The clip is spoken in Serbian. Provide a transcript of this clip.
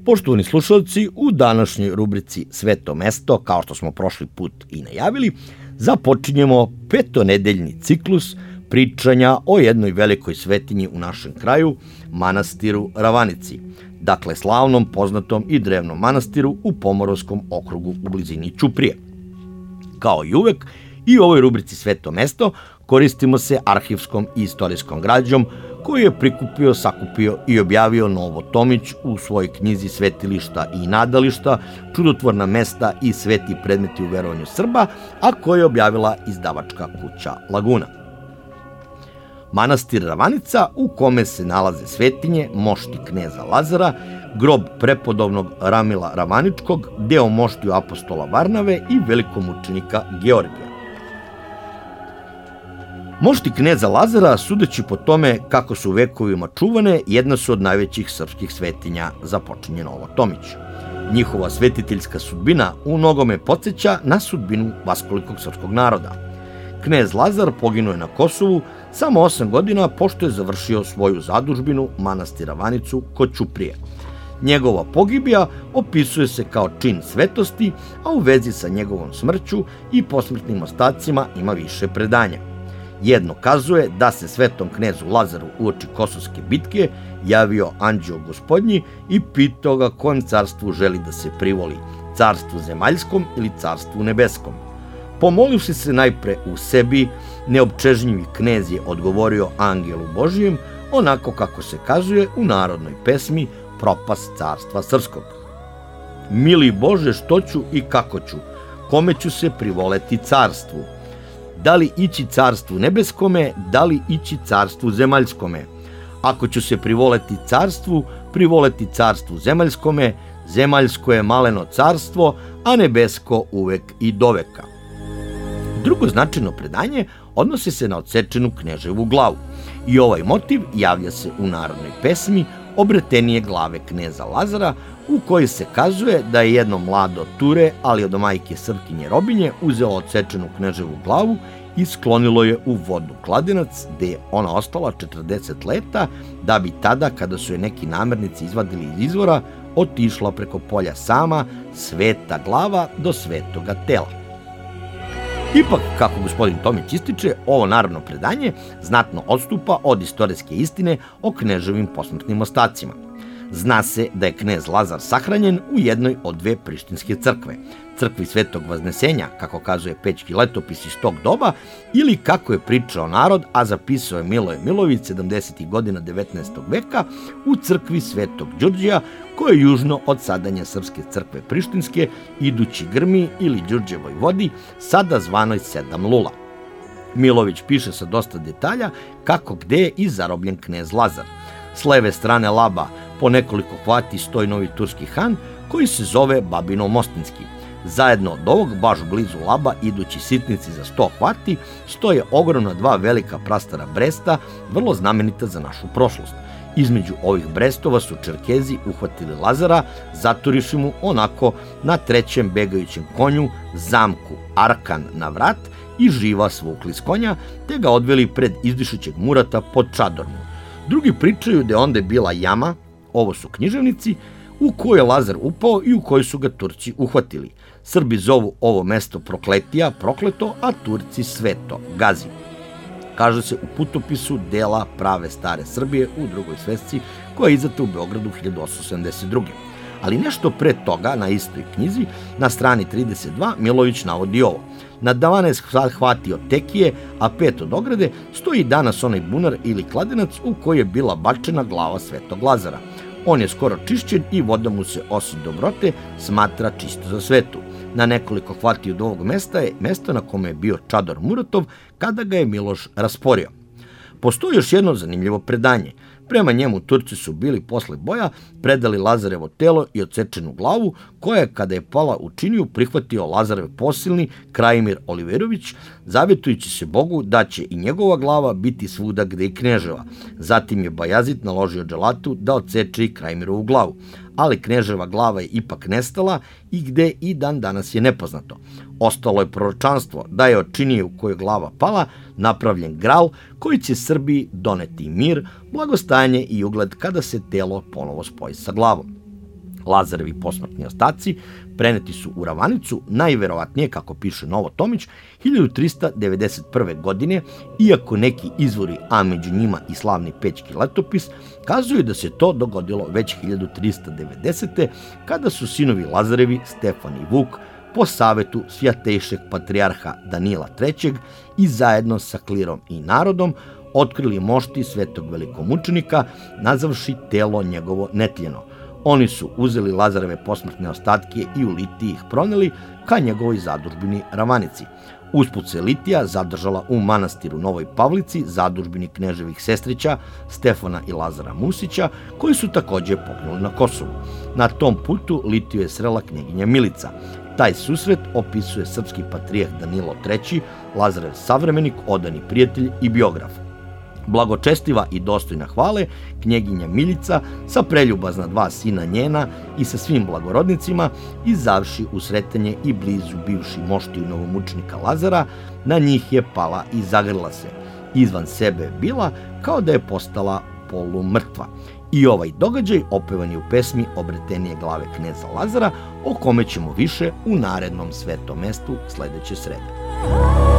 Poštovani slušalci, u današnjoj rubrici Sveto mesto, kao što smo prošli put i najavili, započinjemo petonedeljni ciklus pričanja o jednoj velikoj svetinji u našem kraju, manastiru Ravanici, dakle slavnom, poznatom i drevnom manastiru u Pomoravskom okrugu u blizini Ćuprije. Kao i uvek, i u ovoj rubrici Sveto mesto koristimo se arhivskom i istorijskom građom koju je prikupio, sakupio i objavio Novo Tomić u svojoj knjizi Svetilišta i nadališta, čudotvorna mesta i sveti predmeti u verovanju Srba, a koju je objavila izdavačka kuća Laguna. Manastir Ravanica, u kome se nalaze svetinje mošti kneza Lazara, grob prepodobnog Ramila Ravaničkog, deo moštiju apostola Varnave i velikomučenika Georgija. Mošti kneza Lazara, sudeći po tome kako su vekovima čuvane, jedna su od najvećih srpskih svetinja, započinje Novo Tomić. Njihova svetiteljska sudbina u mnogome podsjeća na sudbinu vaskolikog srpskog naroda. Knez Lazar poginuo je na Kosovu samo 8 godina pošto je završio svoju zadužbinu manastir Ravanicu kod Ćuprije. Njegova pogibija opisuje se kao čin svetosti, a u vezi sa njegovom smrću i posmrtnim ostacima ima više predanja. Jedno kazuje da se svetom knezu Lazaru uoči Kosovske bitke javio anđeo gospodnji i pitao ga kojem carstvu želi da se privoli, carstvu zemaljskom ili carstvu nebeskom. Pomolivši se najpre u sebi, neopčežnjivi knez je odgovorio angelu Božijem, onako kako se kazuje u narodnoj pesmi Propast carstva srpskog. Mili Bože, što ću i kako ću, kome ću se privoleti carstvu? Da li ići carstvu nebeskome, da li ići carstvu zemaljskome? Ako ću se privoleti carstvu zemaljskome, zemaljsko je maleno carstvo, a nebesko uvek i doveka. Drugo značajno predanje odnosi se na odsečenu kneževu glavu i ovaj motiv javlja se u narodnoj pesmi Obretenije glave kneza Lazara, u kojoj se kazuje da je jedno mlado ture, ali od majke Srpkinje Robinje, uzelo odsečenu kneževu glavu i sklonilo je u vodu Kladenac, gde je ona ostala 40 leta, da bi tada, kada su je neki namernici izvadili iz izvora, otišla preko polja sama, sveta glava do svetoga tela. Ipak, kako gospodin Tomić ističe, ovo narodno predanje znatno odstupa od istorijske istine o kneževim posmrtnim ostacima. Zna se da je knez Lazar sahranjen u jednoj od dve prištinske crkve, crkvi Svetog Vaznesenja, kako kazuje Pećki letopis iz tog doba, ili kako je pričao narod, a zapisao je Miloje Milović 70. godina 19. veka, u crkvi Svetog Đurđija, koja je južno od sadanja Srpske crkve prištinske, idući Grmi ili Đurđevoj vodi, sada zvanoj Sedam Lula. Milović piše sa dosta detalja kako gde je i zarobljen knez Lazar. S leve strane Laba po nekoliko hvati stoji novi turski han koji se zove Babino Mostinski. Zajedno od ovog, baš blizu Laba, idući sitnici za 100 hvati, stoje ogromna dva velika prastara bresta, vrlo znamenita za našu prošlost. Između ovih brestova su Čerkezi uhvatili Lazara, zaturiši mu onako na trećem begajućem konju zamku arkan na vrat i živa svukli s konja, te ga odveli pred izdišućeg Murata pod čadormu. Drugi pričaju da je onda bila jama, ovo su književnici, u kojoj je Lazar upao i u kojoj su ga Turci uhvatili. Srbi zovu ovo mesto Prokletija, prokleto, a Turci sveto, Gazi. Kaže se u putopisu dela prave stare Srbije u drugoj svesci koja je izdata u Beogradu 1872. Ali nešto pre toga, na istoj knjizi, na strani 32, Milović navodi ovo. Na 12 hvati od tekije, a 5 od ograde, stoji danas onaj bunar ili kladenac u koji je bila bačena glava Svetog Lazara. On je skoro čišćen i voda mu se, osim dobrote, smatra čisto za svetu. Na nekoliko hvati od ovog mesta je mesto na kome je bio čador Muratov kada ga je Miloš rasporio. Postoji još jedno zanimljivo predanje. Prema njemu Turci su bili posle boja predali Lazarevo telo i odsečenu glavu, koja je, kada je pala u činiju, prihvatio Lazarev posilni Krajimir Oliverović, zavjetujući se Bogu da će i njegova glava biti svuda gde i kneževa. Zatim je Bajazid naložio dželatu da odseče i Krajimirovu glavu, ali kneževa glava je ipak nestala i gde i dan danas je nepoznato. Ostalo je proročanstvo da je od činije u kojoj glava pala napravljen gral koji će Srbiji doneti mir, blagostajanje i ugled kada se telo ponovo spoji sa glavom. Lazarevi posmrtni ostaci preneti su u Ravanicu, najverovatnije, kako piše Novo Tomić, 1391. godine, iako neki izvori, a među njima i slavni Pećki letopis, kazuju da se to dogodilo već 1390. kada su sinovi Lazarevi, Stefan i Vuk, po savetu svjatejšeg patrijarha Danila III. I zajedno sa klirom i narodom otkrili mošti svetog velikomučenika, nazavši telo njegovo netljeno. Oni su uzeli Lazareve posmrtne ostatke i u Litiji ih proneli ka njegovoj zadužbini Ravanici. Usput se Litija zadržala u manastiru Novoj Pavlici, zadužbini kneževih sestrića Stefana i Lazara Musića, koji su takođe poginuli na Kosovu. Na tom putu Litiju je srela knjeginja Milica. Taj susret opisuje srpski patrijarh Danilo III., Lazarev savremenik, odani prijatelj i biograf. Blagočestiva i dostojna hvale, knjeginja Miljica sa preljubazna 2 sina njena i sa svim blagorodnicima, izavši u sretanje i blizu bivši moštiju novomučenika Lazara, na njih je pala i zagrla se. Izvan sebe bila, kao da je postala polumrtva. I ovaj događaj opevan je u pesmi Obretenije glave kneza Lazara, o kome ćemo više u narednom svetom mestu sledeće srede.